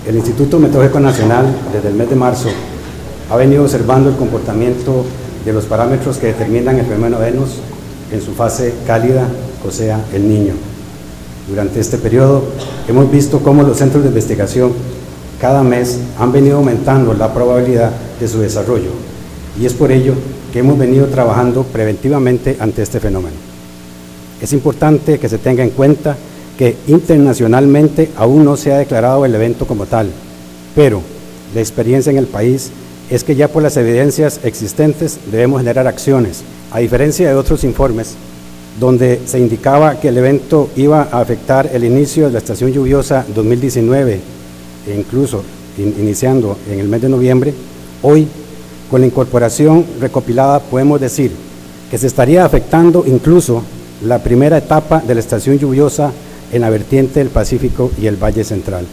El Instituto Meteorológico Nacional, desde el mes de marzo, ha venido observando el comportamiento de los parámetros que determinan el fenómeno Venus en su fase cálida, o sea, el Niño. Durante este periodo hemos visto cómo los centros de investigación cada mes han venido aumentando la probabilidad de su desarrollo, y es por ello que hemos venido trabajando preventivamente ante este fenómeno. Es importante que se tenga en cuenta que internacionalmente aún no se ha declarado el evento como tal, pero la experiencia en el país es que ya por las evidencias existentes debemos generar acciones, a diferencia de otros informes donde se indicaba que el evento iba a afectar el inicio de la estación lluviosa 2019 e incluso iniciando en el mes de noviembre. Hoy, con la incorporación recopilada, podemos decir que se estaría afectando incluso la primera etapa de la estación lluviosa en la vertiente del Pacífico y el Valle Central.